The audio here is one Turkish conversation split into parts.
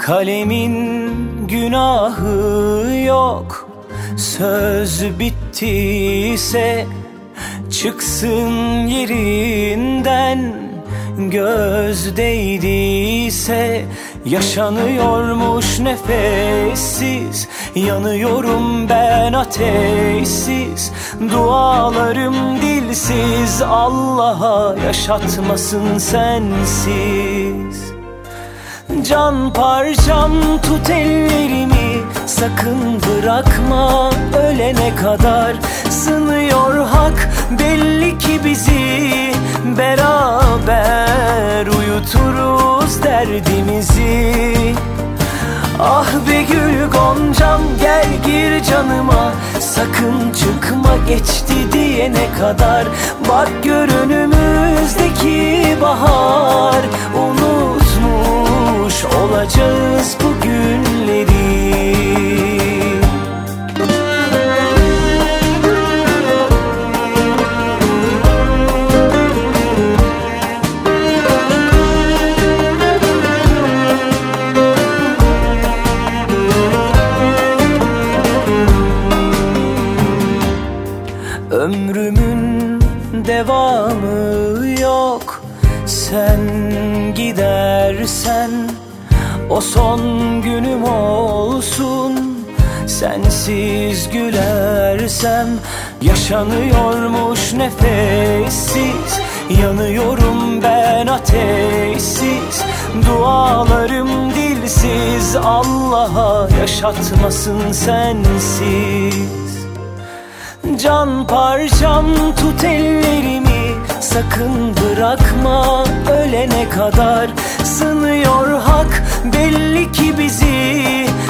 Kalemin günahı yok. Söz bittiyse çıksın yerinden. Göz değdiyse yaşanıyormuş nefessiz. Yanıyorum ben ateşsiz. Dualarım dilsiz, Allah'a yaşatmasın sensiz. Can parçam tut ellerimi, sakın bırakma ölene kadar. Sınıyor hak belli ki bizi, beraber uyuturuz derdimizi. Ah be gül goncam, gel gir canıma, sakın çıkma geçti diyene kadar. Bak gör önümüzdeki bahar, unutmuş olacağız bu günleri. Ömrümün devamı yok. Sen gidersen o son günüm olsun. Sensiz gülersem yaşanıyormuş nefessiz. Yanıyorum ben ateşsiz. Dualarım dilsiz, Allah'a yaşatmasın sensiz. Can parçam tut ellerimi, sakın bırakma ölene kadar. Sınıyor hak belli ki bizi,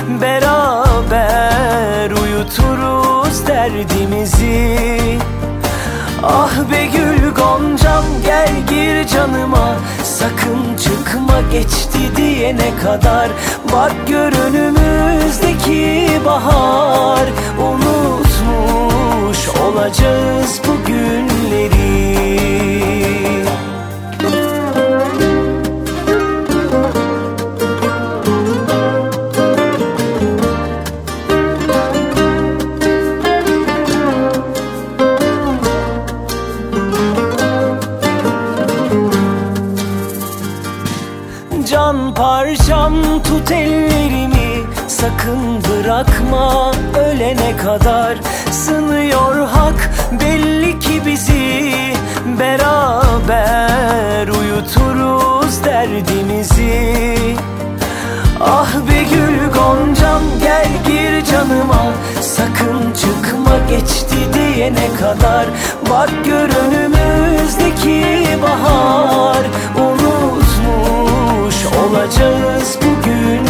beraber uyuturuz derdimizi. Ah be gül goncam, gel gir canıma, sakın çıkma geçti diyene kadar. Bak gör önümüzdeki bahar, unutmuş olacağız bu günleri. Can parçam tut ellerimi, sakın bırakma ölene kadar. Sınıyor hak belli ki bizi, beraber uyuturuz derdimizi. Ah be gül goncam, gel gir canıma, sakın çıkma geçti diyene kadar. Bak gör önümüzdeki bahar, unutmuş olacağız bugün.